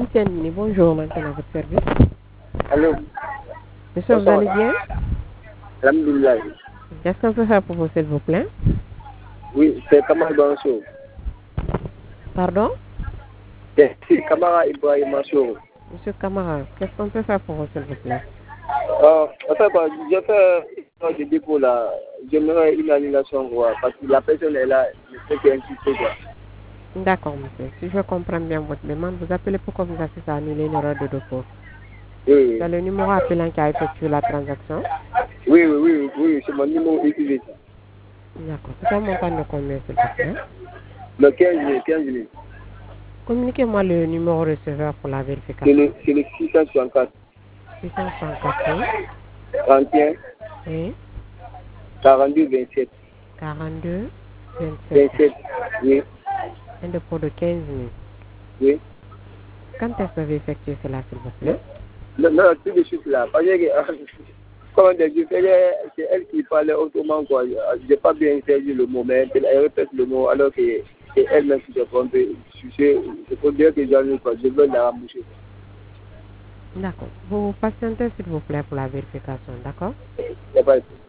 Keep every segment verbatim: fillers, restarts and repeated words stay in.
Tianini, bonjour, maintenant à votre service. Allô. Monsieur, vous allez bien? Alhamdulillah. Qu'est-ce qu'on peut faire pour vous, s'il vous plaît? Oui, c'est Kamara Banso. Pardon? C'est Kamara Ibrahim Mansour. Monsieur Kamara, qu'est-ce qu'on peut faire pour vous, s'il vous plaît? Euh, en fait, quoi, j'ai fait des dépôts là. J'aimerais une annulation, quoi, parce que la personne est là, je sais qu'elle insiste, quoi. D'accord, monsieur. Si je comprends bien votre demande, vous appelez pourquoi vous assistez à annuler une erreur de dépôt. Oui, C'est le numéro appelant qui a effectué la transaction? oui, oui, oui, oui, oui, c'est mon numéro utilisé. D'accord. C'est un montant de combien, s'il vous plaît? Le quinze juillet, quinze juillet. Communiquez-moi le numéro receveur pour la C'est vérification. le, c'est le six cent soixante-quatre. six cent soixante-quatre, oui. trente et un, Oui. quarante-deux, vingt-sept. quarante-deux, vingt-sept. vingt-sept, oui, Un dépôt de quinze mille. oui. Quand est-ce que vous avez effectué cela, s'il vous plaît? Non, non, tout de suite là. Parce que, comment dire, c'est elle qui parlait autrement, quoi. Je n'ai pas bien saisi le mot, mais elle répète le mot alors que c'est elle-même qui s'est trompée. C'est pour dire que j'en quoi. Je veux la remboucher. D'accord. Vous patientez, s'il vous plaît, pour la vérification, d'accord? Il n'y a pas de souci.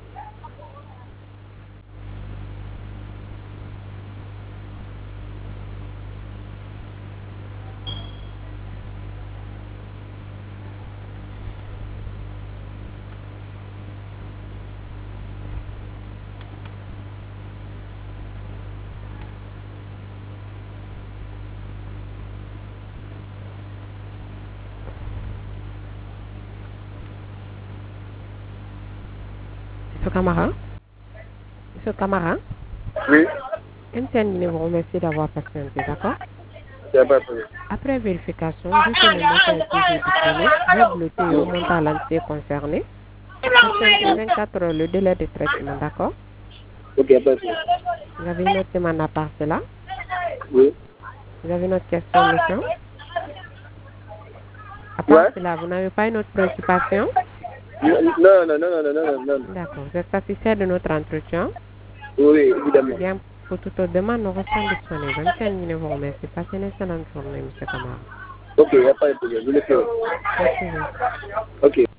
Monsieur Camara? Monsieur Camara? Oui, M T N vous remercie d'avoir patienté, d'accord? il n'y a pas de problème. Après vérification, vu que le montant est toujours disponible, je vais bloquer au montant à l'entité concerné. Patientez vingt-quatre heures le délai de traitement, d'accord? Ok, il n'y a pas de problème. Vous avez une autre demande à part cela? Oui. Vous avez une autre question, monsieur? À part Ouais? cela, vous n'avez pas une autre préoccupation? Non, non, non, non, non, non, non. D'accord. Vous êtes satisfait de notre entretien? Oui, évidemment. Bien, pour toute autre demande, nous restons disponibles. M T N vous remercie. Passez une excellente journée, monsieur Camara. Ok, il n'y a pas de problème. Je le fais. Merci. Ok.